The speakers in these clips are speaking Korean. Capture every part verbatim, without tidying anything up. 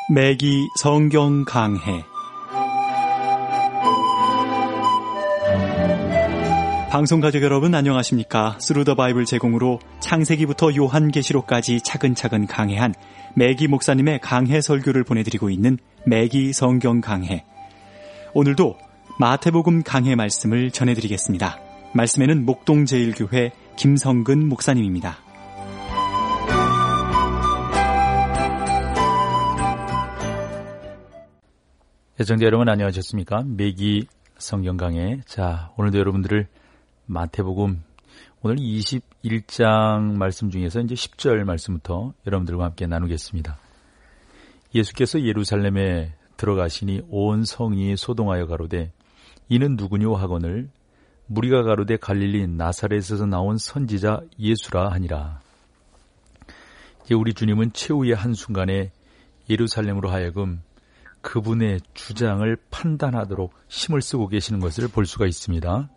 매기 성경 강해. 방송 가족 여러분 안녕하십니까? 스루 더 바이블 제공으로 창세기부터 요한계시록까지 차근차근 강해한 매기 목사님의 강해 설교를 보내드리고 있는 매기 성경 강해. 오늘도 마태복음 강해 말씀을 전해드리겠습니다. 말씀에는 목동제일교회 김성근 목사님입니다. 애청자 여러분 안녕하셨습니까? 매기 성경 강해. 자, 오늘도 여러분들을 마태복음 오늘 이십일 장 말씀 중에서 이제 십 절 말씀부터 여러분들과 함께 나누겠습니다. 예수께서 예루살렘에 들어가시니 온 성이 소동하여 가로되 이는 누구뇨 하거늘 무리가 가로되 갈릴리 나사렛에서 나온 선지자 예수라 하니라. 이제 우리 주님은 최후의 한순간에 예루살렘으로 하여금 그분의 주장을 판단하도록 힘을 쓰고 계시는 것을 볼 수가 있습니다.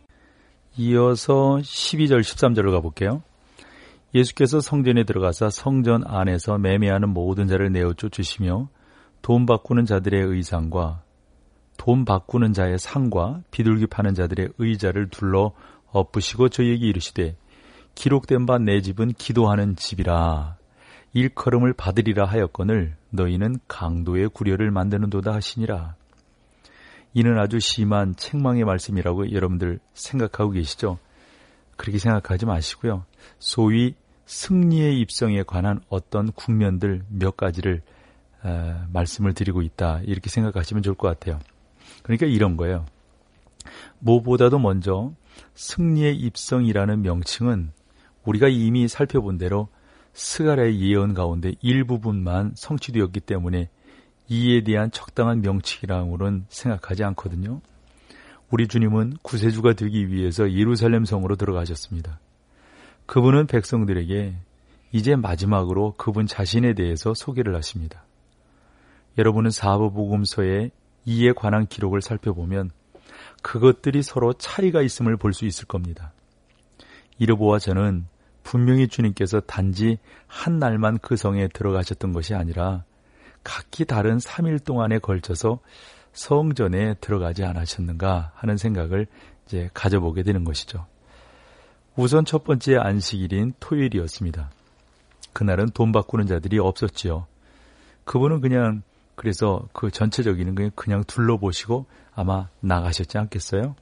이어서 십이 절 십삼 절로 가볼게요. 예수께서 성전에 들어가사 성전 안에서 매매하는 모든 자를 내어 쫓으시며 돈 바꾸는 자들의 의상과 돈 바꾸는 자의 상과 비둘기 파는 자들의 의자를 둘러 엎으시고 저희에게 이르시되 기록된 바 내 집은 기도하는 집이라. 일컬음을 받으리라 하였거늘 너희는 강도의 구려를 만드는도다 하시니라. 이는 아주 심한 책망의 말씀이라고 여러분들 생각하고 계시죠? 그렇게 생각하지 마시고요. 소위 승리의 입성에 관한 어떤 국면들 몇 가지를 에, 말씀을 드리고 있다. 이렇게 생각하시면 좋을 것 같아요. 그러니까 이런 거예요. 무엇보다도 먼저 승리의 입성이라는 명칭은 우리가 이미 살펴본 대로 스가랴의 예언 가운데 일부분만 성취되었기 때문에 이에 대한 적당한 명칭이라고는 생각하지 않거든요. 우리 주님은 구세주가 되기 위해서 예루살렘 성으로 들어가셨습니다. 그분은 백성들에게 이제 마지막으로 그분 자신에 대해서 소개를 하십니다. 여러분은 사복음서의 이에 관한 기록을 살펴보면 그것들이 서로 차이가 있음을 볼 수 있을 겁니다. 이르보아 저는 분명히 주님께서 단지 한 날만 그 성에 들어가셨던 것이 아니라 각기 다른 삼 일 동안에 걸쳐서 성전에 들어가지 않으셨는가 하는 생각을 이제 가져보게 되는 것이죠. 우선 첫 번째 안식일인 토요일이었습니다. 그날은 돈 바꾸는 자들이 없었지요. 그분은 그냥 그래서 그 전체적인 그냥, 그냥 둘러보시고 아마 나가셨지 않겠어요?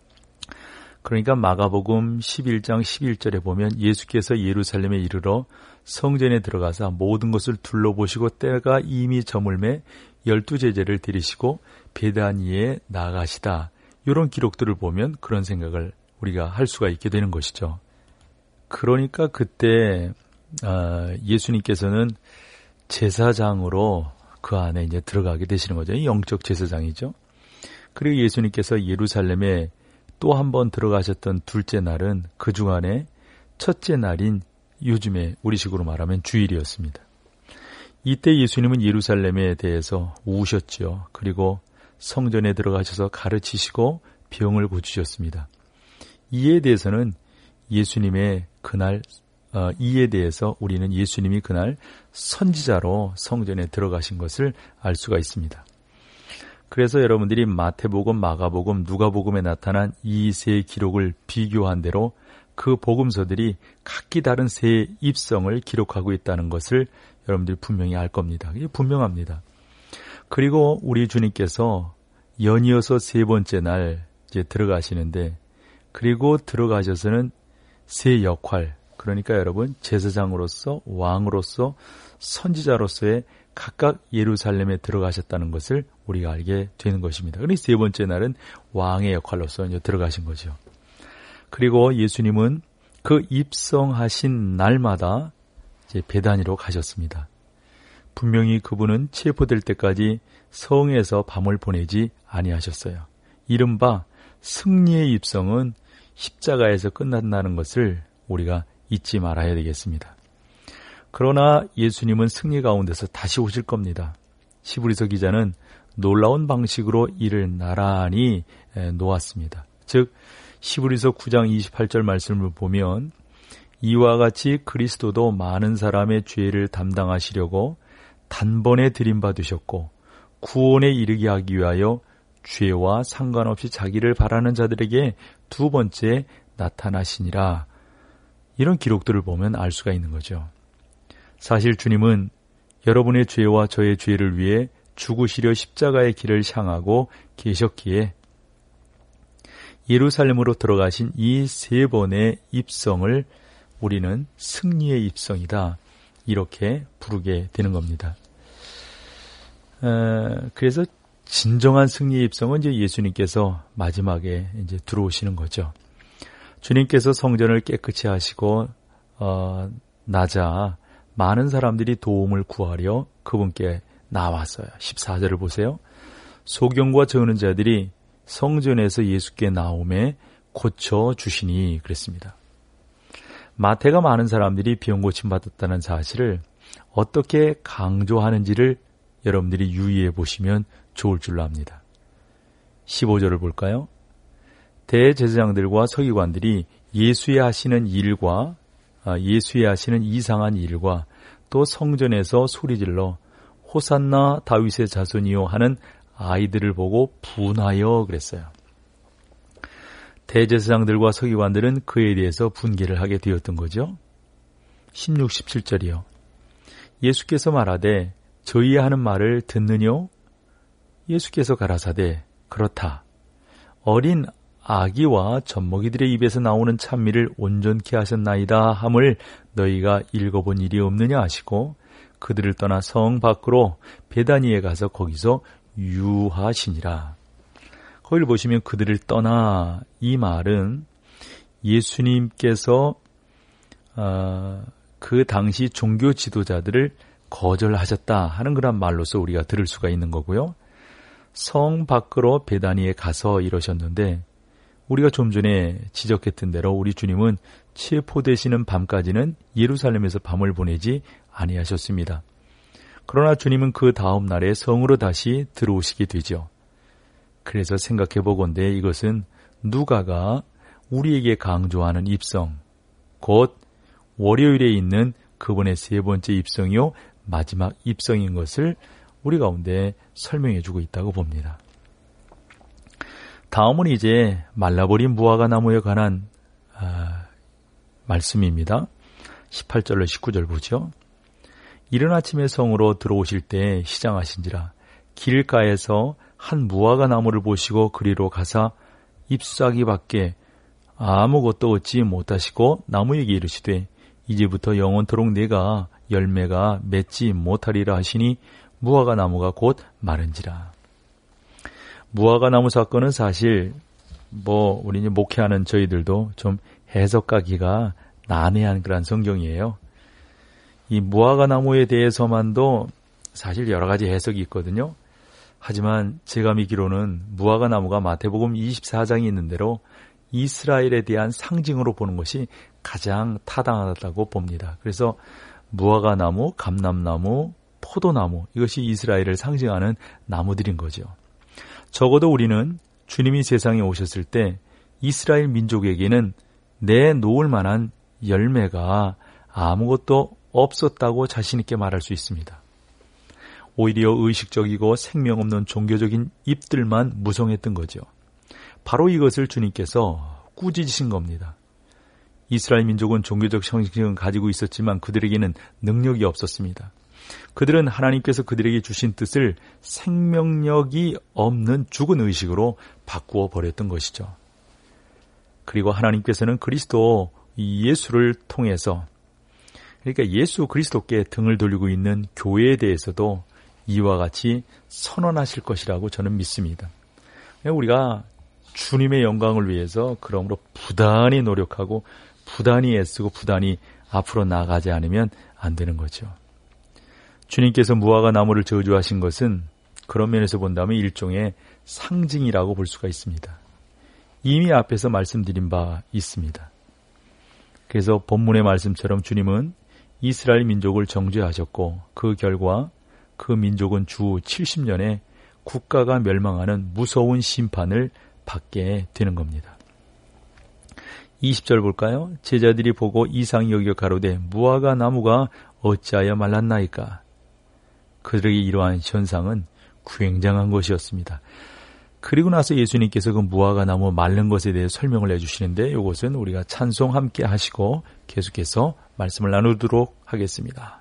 그러니까 마가복음 십일 장 십일 절에 보면 예수께서 예루살렘에 이르러 성전에 들어가서 모든 것을 둘러보시고 때가 이미 저물매 열두 제자를 데리시고 베다니에 나가시다. 이런 기록들을 보면 그런 생각을 우리가 할 수가 있게 되는 것이죠. 그러니까 그때 예수님께서는 제사장으로 그 안에 이제 들어가게 되시는 거죠. 영적 제사장이죠. 그리고 예수님께서 예루살렘에 또 한 번 들어가셨던 둘째 날은 그 중안에 첫째 날인 요즘에 우리식으로 말하면 주일이었습니다. 이때 예수님은 예루살렘에 대해서 우셨지요. 그리고 성전에 들어가셔서 가르치시고 병을 고치셨습니다. 이에 대해서는 예수님의 그날 어, 이에 대해서 우리는 예수님이 그날 선지자로 성전에 들어가신 것을 알 수가 있습니다. 그래서 여러분들이 마태복음, 마가복음, 누가복음에 나타난 이 세 기록을 비교한 대로 그 복음서들이 각기 다른 세 입성을 기록하고 있다는 것을 여러분들이 분명히 알 겁니다. 이게 분명합니다. 그리고 우리 주님께서 연이어서 세 번째 날 이제 들어가시는데 그리고 들어가셔서는 세 역할, 그러니까 여러분 제사장으로서 왕으로서 선지자로서의 각각 예루살렘에 들어가셨다는 것을 우리가 알게 되는 것입니다. 그리고 세 번째 날은 왕의 역할로서 이제 들어가신 거죠. 그리고 예수님은 그 입성하신 날마다 이제 베다니로 가셨습니다. 분명히 그분은 체포될 때까지 성에서 밤을 보내지 아니하셨어요. 이른바 승리의 입성은 십자가에서 끝난다는 것을 우리가 잊지 말아야 되겠습니다. 그러나 예수님은 승리 가운데서 다시 오실 겁니다. 히브리서 기자는 놀라운 방식으로 이를 나란히 놓았습니다. 즉 히브리서 구 장 이십팔 절 말씀을 보면 이와 같이 그리스도도 많은 사람의 죄를 담당하시려고 단번에 들임받으셨고 구원에 이르게 하기 위하여 죄와 상관없이 자기를 바라는 자들에게 두 번째 나타나시니라. 이런 기록들을 보면 알 수가 있는 거죠. 사실 주님은 여러분의 죄와 저의 죄를 위해 죽으시려 십자가의 길을 향하고 계셨기에 예루살렘으로 들어가신 이 세 번의 입성을 우리는 승리의 입성이다, 이렇게 부르게 되는 겁니다. 어, 그래서 진정한 승리의 입성은 이제 예수님께서 마지막에 이제 들어오시는 거죠. 주님께서 성전을 깨끗이 하시고 어, 나자 많은 사람들이 도움을 구하려 그분께 나왔어요. 십사 절을 보세요. 소경과 저으는 자들이 성전에서 예수께 나오매 고쳐주시니 그랬습니다. 마태가 많은 사람들이 병 고침받았다는 사실을 어떻게 강조하는지를 여러분들이 유의해 보시면 좋을 줄로 압니다. 십오 절을 볼까요? 대제사장들과 서기관들이 예수의 하시는 일과 예수의 하시는 이상한 일과 또 성전에서 소리질러 호산나 다윗의 자손이요 하는 아이들을 보고 분하여 그랬어요. 대제사장들과 서기관들은 그에 대해서 분개를 하게 되었던 거죠. 십육, 십칠 절이요. 예수께서 말하되 저희 하는 말을 듣느뇨? 예수께서 가라사대 그렇다. 어린 아기와 젖먹이들의 입에서 나오는 찬미를 온전케 하셨나이다 함을 너희가 읽어본 일이 없느냐 하시고 그들을 떠나 성 밖으로 베다니에 가서 거기서 유하시니라. 거기를 보시면 그들을 떠나, 이 말은 예수님께서 어, 그 당시 종교 지도자들을 거절하셨다 하는 그런 말로서 우리가 들을 수가 있는 거고요. 성 밖으로 베다니에 가서 이러셨는데 우리가 좀 전에 지적했던 대로 우리 주님은 체포되시는 밤까지는 예루살렘에서 밤을 보내지 아니하셨습니다. 그러나 주님은 그 다음 날에 성으로 다시 들어오시게 되죠. 그래서 생각해 보건대 이것은 누가가 우리에게 강조하는 입성, 곧 월요일에 있는 그분의 세 번째 입성이요 마지막 입성인 것을 우리 가운데 설명해 주고 있다고 봅니다. 다음은 이제 말라버린 무화과 나무에 관한 아, 말씀입니다. 십팔 절로 십구 절 보죠. 이른 아침에 성으로 들어오실 때 시장하신지라 길가에서 한 무화과 나무를 보시고 그리로 가사 잎사귀 밖에 아무것도 얻지 못하시고 나무에게 이르시되 이제부터 영원토록 내가 열매가 맺지 못하리라 하시니 무화과 나무가 곧 마른지라. 무화과 나무 사건은 사실 뭐 우리 이제 목회하는 저희들도 좀 해석하기가 난해한 그런 성경이에요. 이 무화과 나무에 대해서만도 사실 여러 가지 해석이 있거든요. 하지만 제가 믿기로는 무화과 나무가 마태복음 이십사 장이 있는 대로 이스라엘에 대한 상징으로 보는 것이 가장 타당하다고 봅니다. 그래서 무화과 나무, 감람나무, 포도나무, 이것이 이스라엘을 상징하는 나무들인 거죠. 적어도 우리는 주님이 세상에 오셨을 때 이스라엘 민족에게는 내놓을 만한 열매가 아무것도 없었다고 자신 있게 말할 수 있습니다. 오히려 의식적이고 생명 없는 종교적인 잎들만 무성했던 거죠. 바로 이것을 주님께서 꾸짖으신 겁니다. 이스라엘 민족은 종교적 형식을 가지고 있었지만 그들에게는 능력이 없었습니다. 그들은 하나님께서 그들에게 주신 뜻을 생명력이 없는 죽은 의식으로 바꾸어 버렸던 것이죠. 그리고 하나님께서는 그리스도 예수를 통해서, 그러니까 예수 그리스도께 등을 돌리고 있는 교회에 대해서도 이와 같이 선언하실 것이라고 저는 믿습니다. 우리가 주님의 영광을 위해서 그러므로 부단히 노력하고 부단히 애쓰고 부단히 앞으로 나아가지 않으면 안 되는 거죠. 주님께서 무화과 나무를 저주하신 것은 그런 면에서 본다면 일종의 상징이라고 볼 수가 있습니다. 이미 앞에서 말씀드린 바 있습니다. 그래서 본문의 말씀처럼 주님은 이스라엘 민족을 정죄하셨고 그 결과 그 민족은 주 칠십 년에 국가가 멸망하는 무서운 심판을 받게 되는 겁니다. 이십 절 볼까요? 제자들이 보고 이상히 여겨 가로되 무화과 나무가 어찌하여 말랐나이까? 그들에게 이러한 현상은 굉장한 것이었습니다. 그리고 나서 예수님께서 그 무화과 나무 마른 것에 대해 설명을 해주시는데 이것은 우리가 찬송 함께 하시고 계속해서 말씀을 나누도록 하겠습니다.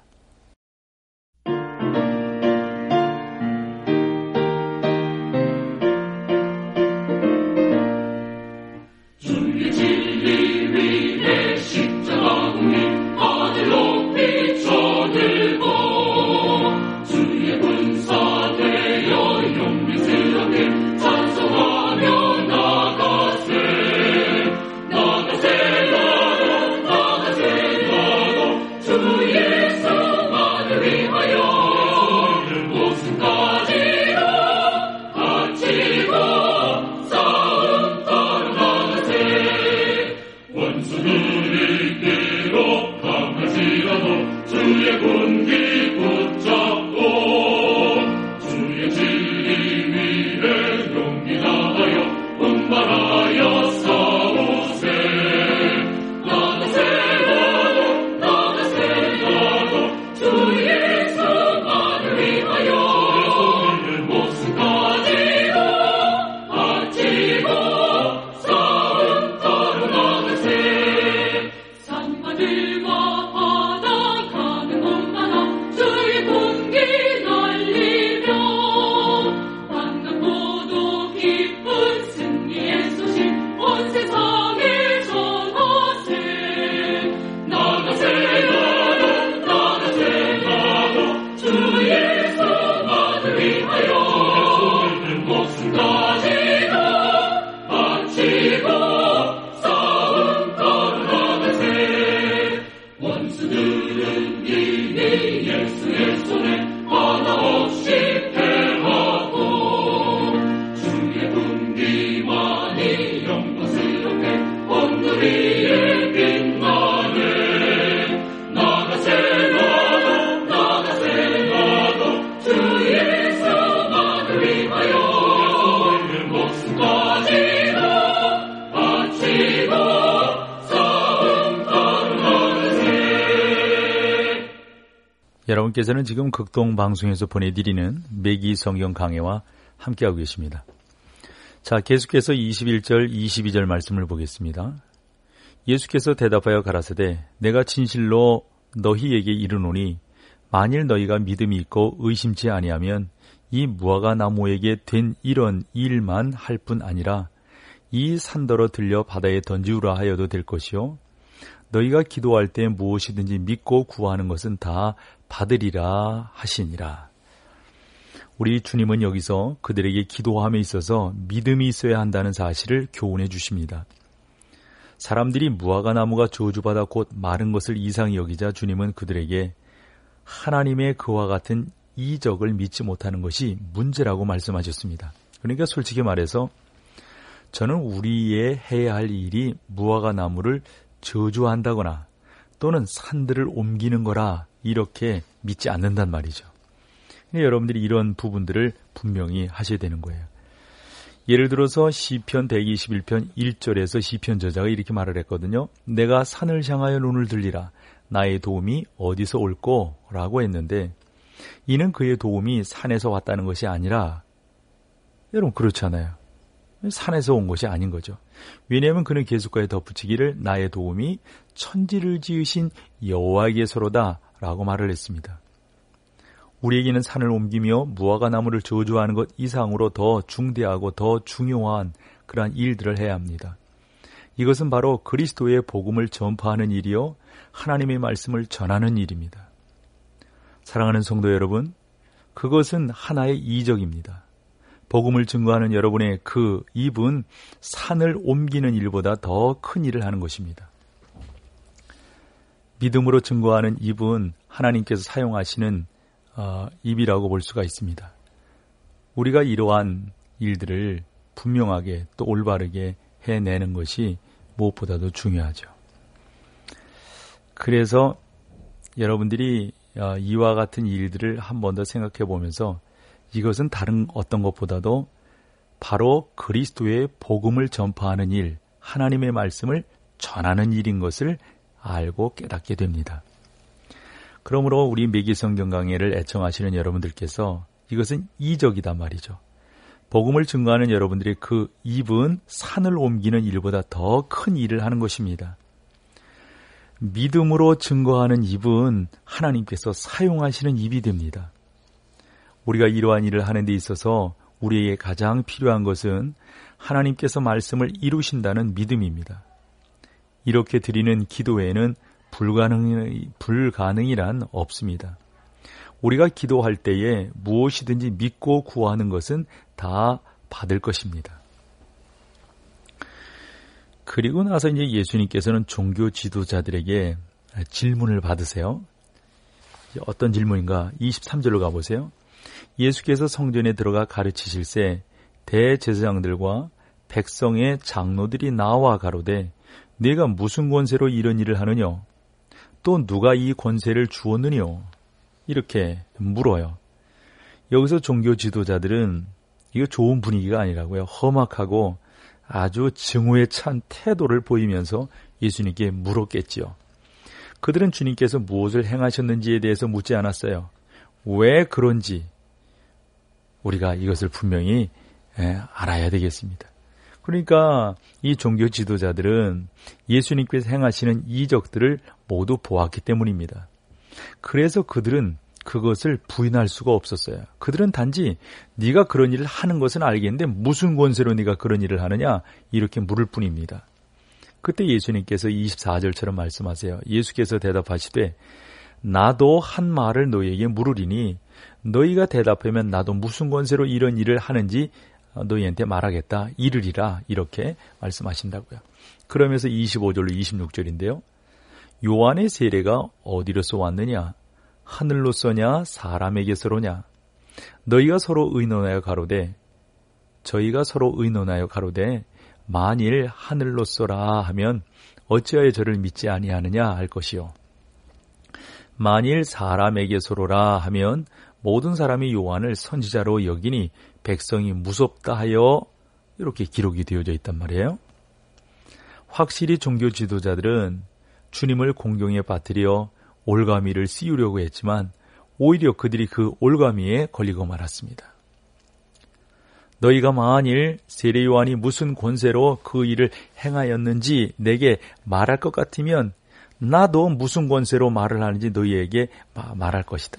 여러분께서는 지금 극동방송에서 보내드리는 매기 성경 강해와 함께하고 계십니다. 자, 계속해서 이십일 절, 이십이 절 말씀을 보겠습니다. 예수께서 대답하여 가라사대 내가 진실로 너희에게 이르노니 만일 너희가 믿음이 있고 의심치 아니하면 이 무화과 나무에게 된 이런 일만 할 뿐 아니라 이 산더러 들려 바다에 던지우라 하여도 될 것이요 너희가 기도할 때 무엇이든지 믿고 구하는 것은 다 받으리라 하시니라. 우리 주님은 여기서 그들에게 기도함에 있어서 믿음이 있어야 한다는 사실을 교훈해 주십니다. 사람들이 무화과 나무가 저주받아 곧 마른 것을 이상히 여기자 주님은 그들에게 하나님의 그와 같은 이적을 믿지 못하는 것이 문제라고 말씀하셨습니다. 그러니까 솔직히 말해서 저는 우리의 해야 할 일이 무화과 나무를 저주한다거나 또는 산들을 옮기는 거라 이렇게 믿지 않는단 말이죠. 여러분들이 이런 부분들을 분명히 하셔야 되는 거예요. 예를 들어서 시편 백이십일 편 일 절에서 시편 저자가 이렇게 말을 했거든요. 내가 산을 향하여 눈을 들리라. 나의 도움이 어디서 올꼬? 라고 했는데 이는 그의 도움이 산에서 왔다는 것이 아니라 여러분 그렇잖아요. 산에서 온 것이 아닌 거죠. 왜냐하면 그는 계속하여 덧붙이기를 나의 도움이 천지를 지으신 여호와에게서로다 라고 말을 했습니다. 우리에게는 산을 옮기며 무화과 나무를 저주하는 것 이상으로 더 중대하고 더 중요한 그러한 일들을 해야 합니다. 이것은 바로 그리스도의 복음을 전파하는 일이요 하나님의 말씀을 전하는 일입니다. 사랑하는 성도 여러분, 그것은 하나의 이적입니다. 복음을 증거하는 여러분의 그 입은 산을 옮기는 일보다 더 큰 일을 하는 것입니다. 믿음으로 증거하는 입은 하나님께서 사용하시는 어, 입이라고 볼 수가 있습니다. 우리가 이러한 일들을 분명하게 또 올바르게 해내는 것이 무엇보다도 중요하죠. 그래서 여러분들이 어, 이와 같은 일들을 한 번 더 생각해 보면서 이것은 다른 어떤 것보다도 바로 그리스도의 복음을 전파하는 일, 하나님의 말씀을 전하는 일인 것을 알고 깨닫게 됩니다. 그러므로 우리 매기 성경 강해를 애청하시는 여러분들께서 이것은 이적이다 말이죠. 복음을 증거하는 여러분들의 그 입은 산을 옮기는 일보다 더 큰 일을 하는 것입니다. 믿음으로 증거하는 입은 하나님께서 사용하시는 입이 됩니다. 우리가 이러한 일을 하는 데 있어서 우리에게 가장 필요한 것은 하나님께서 말씀을 이루신다는 믿음입니다. 이렇게 드리는 기도 외에는 불가능, 불가능이란 없습니다. 우리가 기도할 때에 무엇이든지 믿고 구하는 것은 다 받을 것입니다. 그리고 나서 이제 예수님께서는 종교 지도자들에게 질문을 받으세요. 어떤 질문인가? 이십삼 절로 가보세요. 예수께서 성전에 들어가 가르치실새 대제사장들과 백성의 장로들이 나와 가로되 네가 무슨 권세로 이런 일을 하느냐? 또 누가 이 권세를 주었느냐? 이렇게 물어요. 여기서 종교 지도자들은 이거 좋은 분위기가 아니라고요. 험악하고 아주 증오에 찬 태도를 보이면서 예수님께 물었겠지요. 그들은 주님께서 무엇을 행하셨는지에 대해서 묻지 않았어요. 왜 그런지 우리가 이것을 분명히 알아야 되겠습니다. 그러니까 이 종교 지도자들은 예수님께서 행하시는 이적들을 모두 보았기 때문입니다. 그래서 그들은 그것을 부인할 수가 없었어요. 그들은 단지 네가 그런 일을 하는 것은 알겠는데 무슨 권세로 네가 그런 일을 하느냐 이렇게 물을 뿐입니다. 그때 예수님께서 이십사 절처럼 말씀하세요. 예수께서 대답하시되 나도 한 말을 너희에게 물으리니 너희가 대답하면 나도 무슨 권세로 이런 일을 하는지 너희한테 말하겠다. 이르리라. 이렇게 말씀하신다고요. 그러면서 이십오 절로 이십육 절인데요. 요한의 세례가 어디로서 왔느냐? 하늘로서냐 사람에게서로냐? 너희가 서로 의논하여 가로되 저희가 서로 의논하여 가로되 만일 하늘로서라 하면 어찌하여 저를 믿지 아니하느냐 할 것이요. 만일 사람에게서로라 하면 모든 사람이 요한을 선지자로 여기니 백성이 무섭다 하여 이렇게 기록이 되어져 있단 말이에요. 확실히 종교 지도자들은 주님을 공경에 빠뜨려 올가미를 씌우려고 했지만 오히려 그들이 그 올가미에 걸리고 말았습니다. 너희가 만일 세례 요한이 무슨 권세로 그 일을 행하였는지 내게 말할 것 같으면 나도 무슨 권세로 말을 하는지 너희에게 말할 것이다.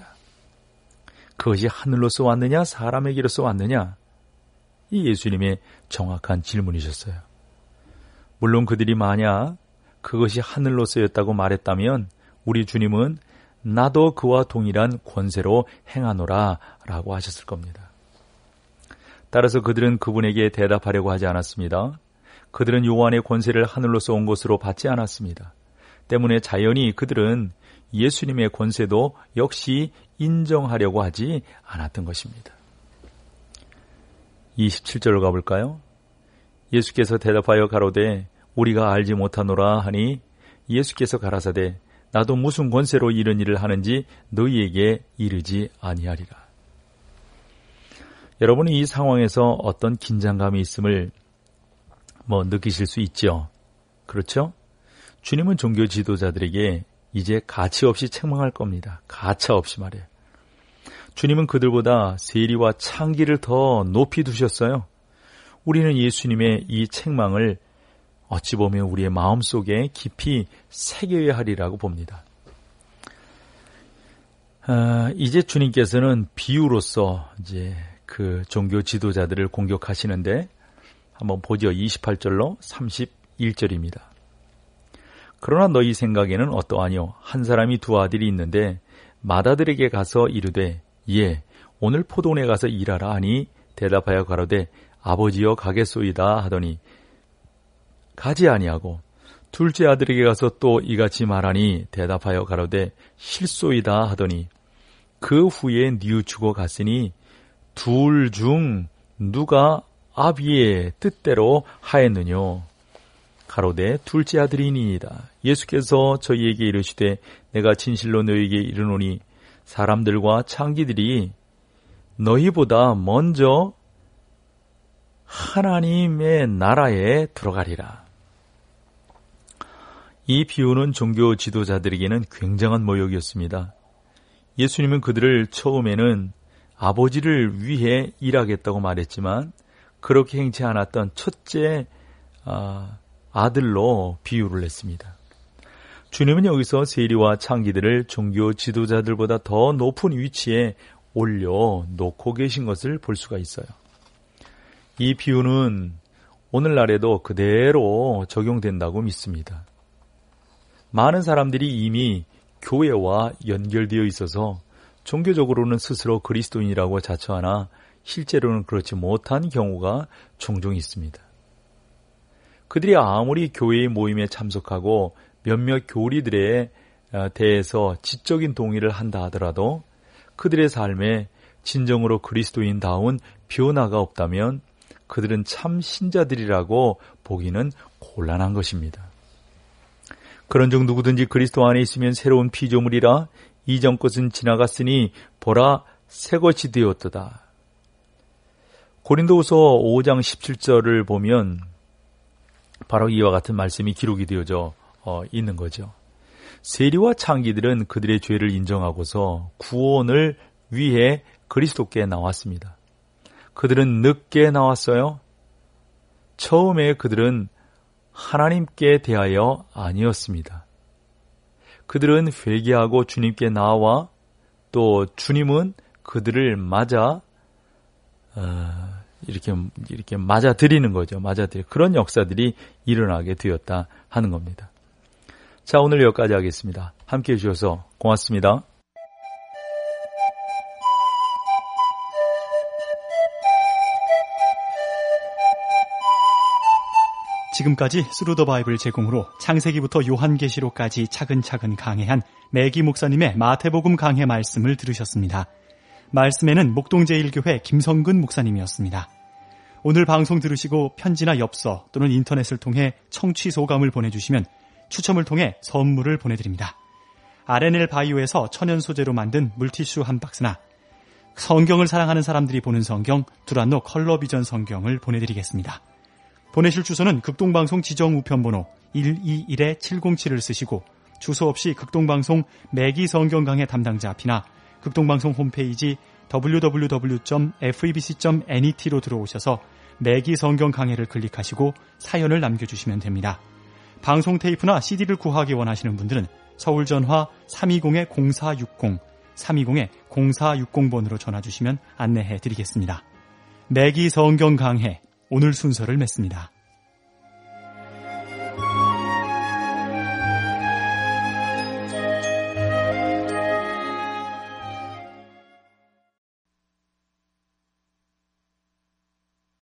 그것이 하늘로서 왔느냐 사람에게로서 왔느냐? 이 예수님의 정확한 질문이셨어요. 물론 그들이 만약 그것이 하늘로서였다고 말했다면 우리 주님은 나도 그와 동일한 권세로 행하노라 라고 하셨을 겁니다. 따라서 그들은 그분에게 대답하려고 하지 않았습니다. 그들은 요한의 권세를 하늘로서 온 것으로 받지 않았습니다. 때문에 자연히 그들은 예수님의 권세도 역시 인정하려고 하지 않았던 것입니다. 이십칠 절로 가볼까요? 예수께서 대답하여 가로되 우리가 알지 못하노라 하니 예수께서 가라사대 나도 무슨 권세로 이런 일을 하는지 너희에게 이르지 아니하리라. 여러분은 이 상황에서 어떤 긴장감이 있음을 뭐 느끼실 수 있죠. 그렇죠? 주님은 종교 지도자들에게 이제 가치 없이 책망할 겁니다. 가차 없이 말이에요. 주님은 그들보다 세리와 창기를 더 높이 두셨어요. 우리는 예수님의 이 책망을 어찌 보면 우리의 마음속에 깊이 새겨야 하리라고 봅니다. 아, 이제 주님께서는 비유로서 이제 그 종교 지도자들을 공격하시는데 한번 보죠. 이십팔 절로 삼십일 절입니다. 그러나 너희 생각에는 어떠하뇨? 한 사람이 두 아들이 있는데 맏아들에게 가서 이르되 예, 오늘 포도원에 가서 일하라 하니 대답하여 가로되 아버지여 가겠소이다 하더니 가지 아니하고 둘째 아들에게 가서 또 이같이 말하니 대답하여 가로되 실소이다 하더니 그 후에 뉘우치고 갔으니 둘 중 누가 아비의 뜻대로 하였느뇨? 가로되 둘째 아들이니이다. 예수께서 저희에게 이르시되 내가 진실로 너희에게 이르노니 사람들과 창기들이 너희보다 먼저 하나님의 나라에 들어가리라. 이 비유는 종교 지도자들에게는 굉장한 모욕이었습니다. 예수님은 그들을 처음에는 아버지를 위해 일하겠다고 말했지만 그렇게 행치 않았던 첫째 아들로 비유를 했습니다. 주님은 여기서 세리와 창기들을 종교 지도자들보다 더 높은 위치에 올려놓고 계신 것을 볼 수가 있어요. 이 비유는 오늘날에도 그대로 적용된다고 믿습니다. 많은 사람들이 이미 교회와 연결되어 있어서 종교적으로는 스스로 그리스도인이라고 자처하나 실제로는 그렇지 못한 경우가 종종 있습니다. 그들이 아무리 교회의 모임에 참석하고 몇몇 교리들에 대해서 지적인 동의를 한다 하더라도 그들의 삶에 진정으로 그리스도인다운 변화가 없다면 그들은 참 신자들이라고 보기는 곤란한 것입니다. 그런즉 누구든지 그리스도 안에 있으면 새로운 피조물이라 이전 것은 지나갔으니 보라 새 것이 되었도다. 고린도후서 오 장 십칠 절을 보면 바로 이와 같은 말씀이 기록이 되어져 어, 있는 거죠. 세리와 창기들은 그들의 죄를 인정하고서 구원을 위해 그리스도께 나왔습니다. 그들은 늦게 나왔어요. 처음에 그들은 하나님께 대하여 아니었습니다. 그들은 회개하고 주님께 나와 또 주님은 그들을 맞아 어, 이렇게 이렇게 맞아들이는 거죠. 맞아들이 그런 역사들이 일어나게 되었다 하는 겁니다. 자, 오늘 여기까지 하겠습니다. 함께해 주셔서 고맙습니다. 지금까지 스루 더 바이블 제공으로 창세기부터 요한계시록까지 차근차근 강해한 매기 목사님의 마태복음 강해 말씀을 들으셨습니다. 말씀에는 목동제일교회 김성근 목사님이었습니다. 오늘 방송 들으시고 편지나 엽서 또는 인터넷을 통해 청취 소감을 보내주시면 추첨을 통해 선물을 보내드립니다. 알엔엘 바이오에서 천연 소재로 만든 물티슈 한 박스나 성경을 사랑하는 사람들이 보는 성경 두란노 컬러비전 성경을 보내드리겠습니다. 보내실 주소는 극동방송 지정우편번호 일이일 칠공칠을 쓰시고 주소 없이 극동방송 매기 성경 강해 담당자 앞이나 극동방송 홈페이지 더블유 더블유 더블유 점 에프이비씨 점 net로 들어오셔서 매기 성경 강해를 클릭하시고 사연을 남겨주시면 됩니다. 방송 테이프나 씨디를 구하기 원하시는 분들은 서울전화 삼이공 공사육공, 삼이공 공사육공 번으로 전화주시면 안내해 드리겠습니다. 매기 성경 강해 오늘 순서를 맺습니다.